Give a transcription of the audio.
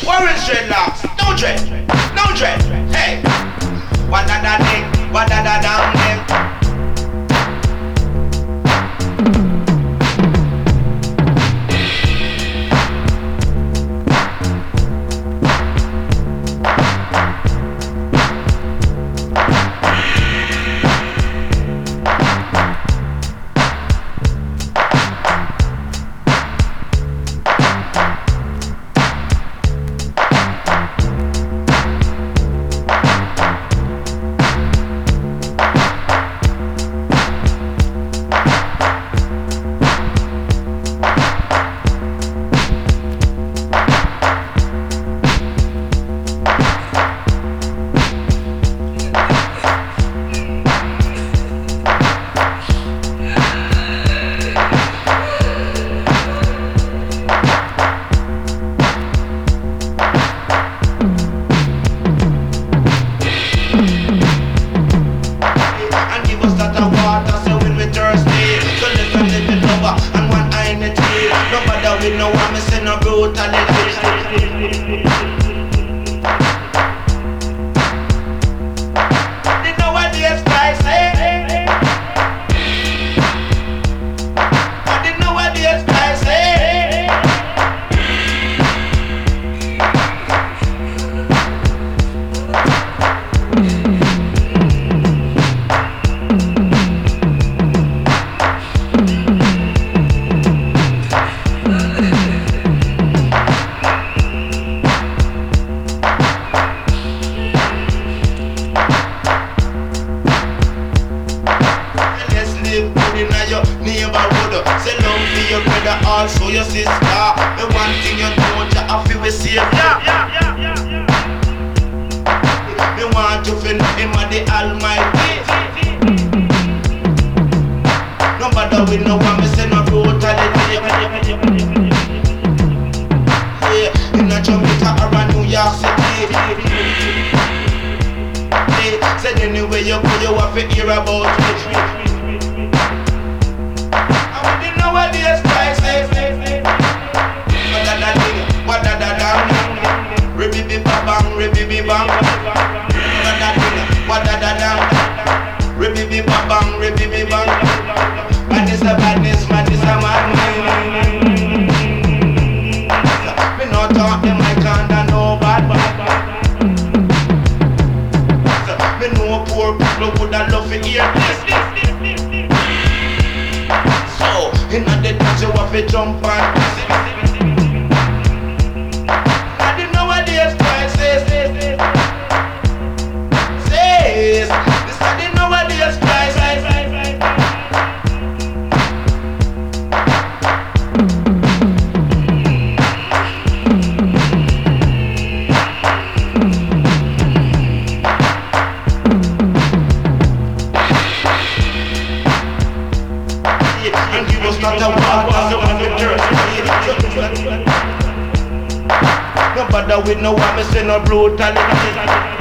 Warren's dreadlocks, no dread, no dread. Hey, what da da ding, what da da dam ding. No one missing no brutality. They know what this guy say. They know what this guy say. Say love for your brother, also your sister. The one thing you don't, you have to be safe. Me want you to know him as the Almighty. No matter with no one, me say no brutality. Yeah, in a Jamaica or a New York City. Yeah, say anywhere you go, you have to hear about it. What is prices? What da da ding, what da da dang, ribby bang, ribby bang. What da ding, what da da dang, ribby bang, ribby bang. Man is a badness, man is a man. Me not talk them like under no bad. Me know poor people would have love to hear this. Inna the dance you have to jump on. I didn't know what this guy says. This I didn't know what this guy says. And he was not a wild on the dirt. No bother with no one, me say no brutality.